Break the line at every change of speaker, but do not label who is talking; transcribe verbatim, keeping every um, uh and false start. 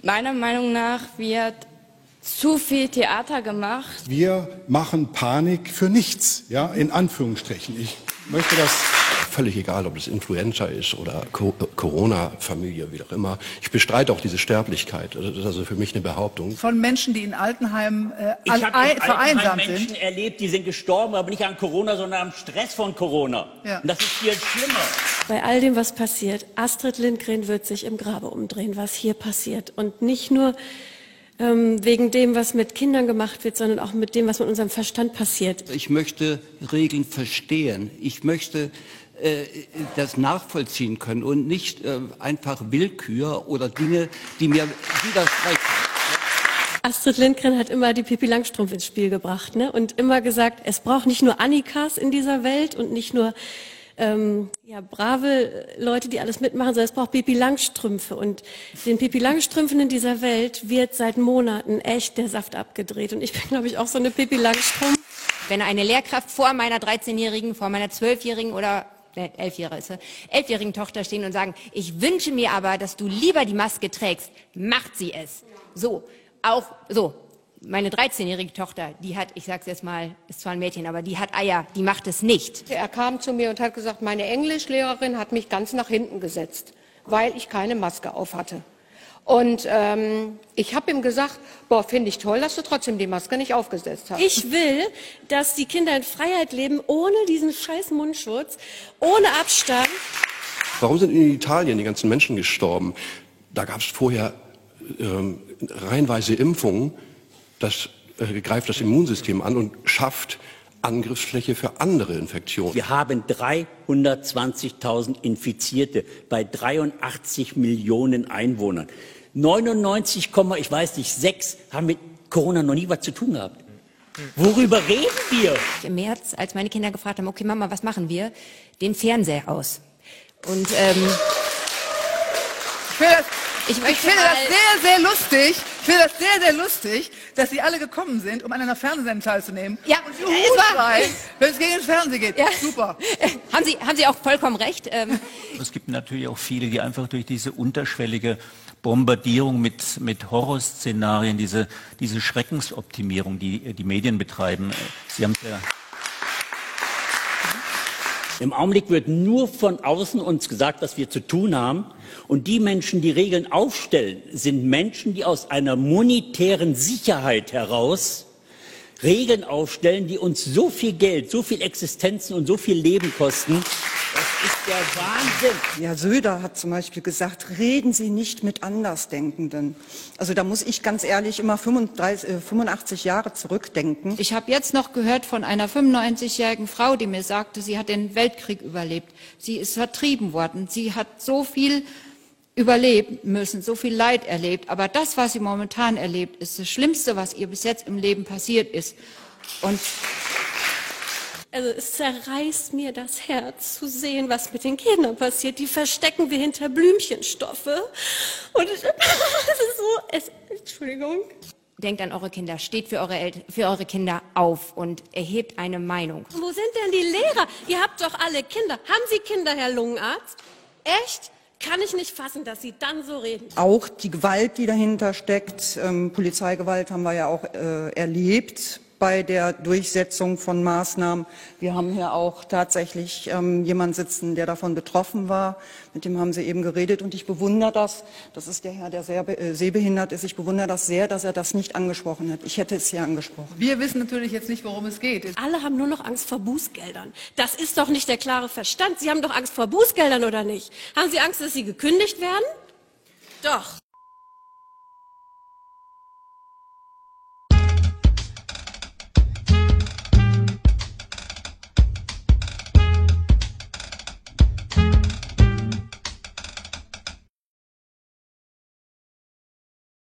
Meiner Meinung nach wird zu viel Theater gemacht.
Wir machen Panik für nichts, ja, in Anführungsstrichen. Ich möchte das...
Völlig egal, ob es Influenza ist oder Co Corona-Familie, wie auch immer. Ich bestreite auch diese Sterblichkeit. Das ist also für mich eine Behauptung.
Von Menschen, die in Altenheimen äh,
ich habe
vereinsamt
Menschen
sind.
erlebt, die sind gestorben, aber nicht an Corona, sondern am Stress von Corona.
Ja.
Und das ist viel schlimmer.
Bei all dem, was passiert, Astrid Lindgren wird sich im Grabe umdrehen, was hier passiert. Und nicht nur ähm, wegen dem, was mit Kindern gemacht wird, sondern auch mit dem, was mit unserem Verstand passiert.
Ich möchte Regeln verstehen. Ich möchte äh, das nachvollziehen können und nicht äh, einfach Willkür oder Dinge, die mir widersprechen.
Astrid Lindgren hat immer die Pippi Langstrumpf ins Spiel gebracht, ne? Und immer gesagt, es braucht nicht nur Annikas in dieser Welt und nicht nur ähm, ja, brave Leute, die alles mitmachen, sondern es braucht Pippi Langstrümpfe. Und den Pippi Langstrümpfen in dieser Welt wird seit Monaten echt der Saft abgedreht. Und ich bin, glaube ich, auch so eine Pippi Langstrumpf.
Wenn eine Lehrkraft vor meiner dreizehnjährigen, vor meiner zwölfjährigen oder äh, elfjährigen, ist elfjährigen Tochter stehen und sagen, ich wünsche mir aber, dass du lieber die Maske trägst, macht sie es. So, auch so. Meine dreizehnjährige Tochter, die hat, ich sag's jetzt mal, ist zwar ein Mädchen, aber die hat Eier, die macht es nicht.
Er kam zu mir und hat gesagt, meine Englischlehrerin hat mich ganz nach hinten gesetzt, weil ich keine Maske auf hatte. Und ähm, ich habe ihm gesagt, boah, finde ich toll, dass du trotzdem die Maske nicht aufgesetzt hast.
Ich will, dass die Kinder in Freiheit leben, ohne diesen scheiß Mundschutz, ohne Abstand.
Warum sind in Italien die ganzen Menschen gestorben? Da gab es vorher ähm, reihenweise Impfungen. Das äh, greift das Immunsystem an und schafft Angriffsfläche für andere Infektionen.
Wir haben dreihundertzwanzigtausend Infizierte bei dreiundachtzig Millionen Einwohnern. neunundneunzig, ich weiß nicht, sechs haben mit Corona noch nie was zu tun gehabt. Worüber reden wir?
Im März, als meine Kinder gefragt haben, okay Mama, was machen wir? Den Fernseher aus. Und ähm,
Ich finde das,
ich
ich
möchte
finde
mal,
das sehr, sehr lustig. Ich finde das sehr, sehr lustig, dass Sie alle gekommen sind, um an einer Fernsehsendung teilzunehmen.
Ja,
und
es war-
wenn es gegen den Fernseher geht.
Ja.
Super.
haben Sie, haben Sie auch vollkommen recht. Ähm,
Es gibt natürlich auch viele, die einfach durch diese unterschwellige Bombardierung mit, mit Horrorszenarien, diese, diese Schreckensoptimierung, die die Medien betreiben. Sie haben ja
Im Augenblick wird nur von außen uns gesagt, was wir zu tun haben. Und die Menschen, die Regeln aufstellen, sind Menschen, die aus einer monetären Sicherheit heraus Regeln aufstellen, die uns so viel Geld, so viel Existenzen und so viel Leben kosten. Das ist der Wahnsinn.
Ja, Söder hat zum Beispiel gesagt, reden Sie nicht mit Andersdenkenden. Also da muss ich ganz ehrlich immer fünfunddreißig, äh, fünfundachtzig Jahre zurückdenken.
Ich habe jetzt noch gehört von einer fünfundneunzigjährigen Frau, die mir sagte, sie hat den Weltkrieg überlebt. Sie ist vertrieben worden. Sie hat so viel überleben müssen, so viel Leid erlebt. Aber das, was sie momentan erlebt, ist das Schlimmste, was ihr bis jetzt im Leben passiert ist. Und
Also es zerreißt mir das Herz zu sehen, was mit den Kindern passiert. Die verstecken wir hinter Blümchenstoffe. Und es, es ist so, es, Entschuldigung.
denkt an eure Kinder, steht für eure, El für eure Kinder auf und erhebt eine Meinung.
Wo sind denn die Lehrer? Ihr habt doch alle Kinder. Haben Sie Kinder, Herr Lungenarzt? Echt? Kann ich nicht fassen, dass Sie dann so reden.
Auch die Gewalt, die dahinter steckt, ähm, Polizeigewalt haben wir ja auch äh, erlebt bei der Durchsetzung von Maßnahmen. Wir haben hier auch tatsächlich ähm, jemanden sitzen, der davon betroffen war. Mit dem haben Sie eben geredet und ich bewundere das. Das ist der Herr, der sehr, äh, sehbehindert ist. Ich bewundere das sehr, dass er das nicht angesprochen hat. Ich hätte es ja angesprochen.
Wir wissen natürlich jetzt nicht, worum es geht.
Alle haben nur noch Angst vor Bußgeldern. Das ist doch nicht der klare Verstand. Sie haben doch Angst vor Bußgeldern, oder nicht? Haben Sie Angst, dass Sie gekündigt werden? Doch.